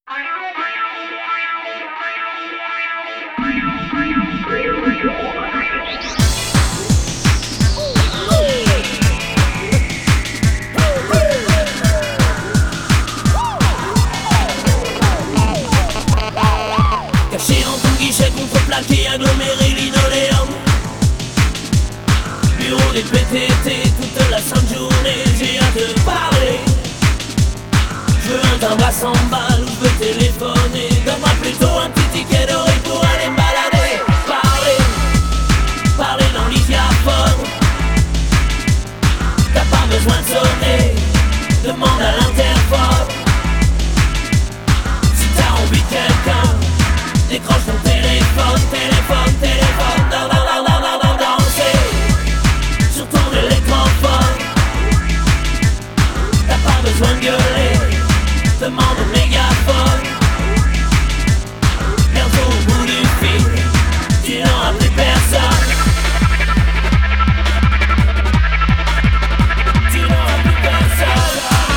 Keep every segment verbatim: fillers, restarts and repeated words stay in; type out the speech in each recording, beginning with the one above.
Caché en ton guichet contreplaqué, aggloméré linoléum. Bureau des P T T toute la sainte journée, j'ai à te parler. Je veux un timbre à cent balles ou je veux téléphoner. Donne-moi plutôt un petit ticket doré pour aller me balader. Parler, parler dans l'hygiaphone. T'as pas besoin de sonner, demande à l'interphone. Si t'as envie de quelqu'un, décroche ton téléphone, téléphone, téléphone. Non, non, non, non, non, non, danser sur ton électrophone. T'as pas besoin de gueuler, demande au mégaphone. Bientôt au bout du fil, tu n'auras plus personne. Tu n'auras plus personne.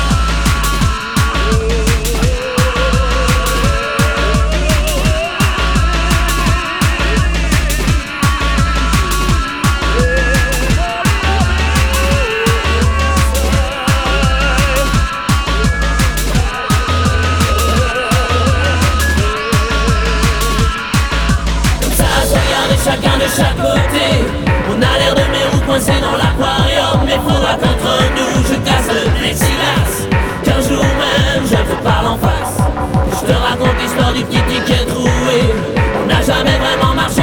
Chacun de chaque côté, on a l'air de mes roues coincées dans l'aquarium. Mais faudra qu'entre nous je casse le plexiglas, qu'un jour même je te parle en face. Je te raconte l'histoire du petit ticket troué. On n'a jamais vraiment marché